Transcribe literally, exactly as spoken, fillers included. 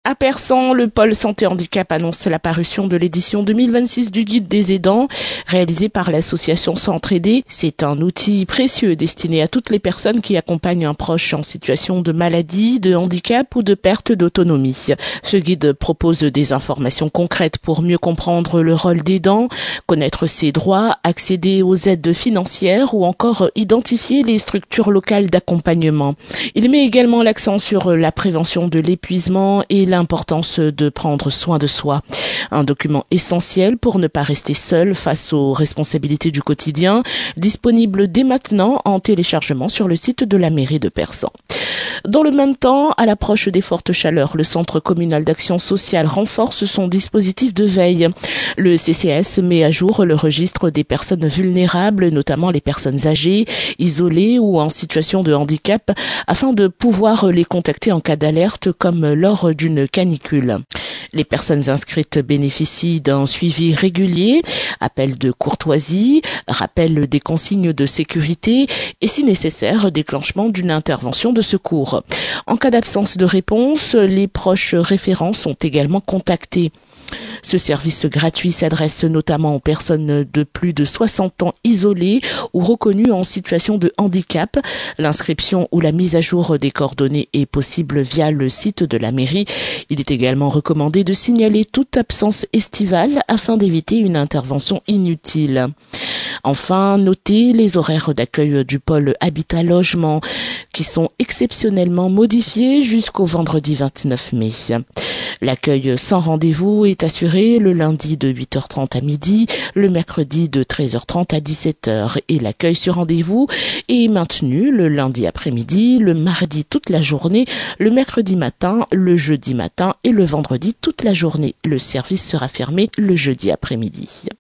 À Persan, le pôle santé handicap annonce la parution de l'édition deux mille vingt-six du guide des aidants, réalisé par l'association S'entraider. C'est un outil précieux destiné à toutes les personnes qui accompagnent un proche en situation de maladie, de handicap ou de perte d'autonomie. Ce guide propose des informations concrètes pour mieux comprendre le rôle d'aidant, connaître ses droits, accéder aux aides financières ou encore identifier les structures locales d'accompagnement. Il met également l'accent sur la prévention de l'épuisement et l'importance de prendre soin de soi. Un document essentiel pour ne pas rester seul face aux responsabilités du quotidien, disponible dès maintenant en téléchargement sur le site de la mairie de Persan. Dans le même temps, à l'approche des fortes chaleurs, le Centre communal d'action sociale renforce son dispositif de veille. Le C C S met à jour le registre des personnes vulnérables, notamment les personnes âgées, isolées ou en situation de handicap, afin de pouvoir les contacter en cas d'alerte comme lors d'une canicule. Les personnes inscrites bénéficient d'un suivi régulier, appel de courtoisie, rappel des consignes de sécurité et, si nécessaire, déclenchement d'une intervention de secours. En cas d'absence de réponse, les proches référents sont également contactés. Ce service gratuit s'adresse notamment aux personnes de plus de soixante ans isolées ou reconnues en situation de handicap. L'inscription ou la mise à jour des coordonnées est possible via le site de la mairie. Il est également recommandé de signaler toute absence estivale afin d'éviter une intervention inutile. Enfin, notez les horaires d'accueil du pôle Habitat Logement qui sont exceptionnellement modifiés jusqu'au vendredi vingt-neuf mai. L'accueil sans rendez-vous est assuré le lundi de huit heures trente à midi, le mercredi de treize heures trente à dix-sept heures et l'accueil sur rendez-vous est maintenu le lundi après-midi, le mardi toute la journée, le mercredi matin, le jeudi matin et le vendredi toute la journée. Le service sera fermé le jeudi après-midi.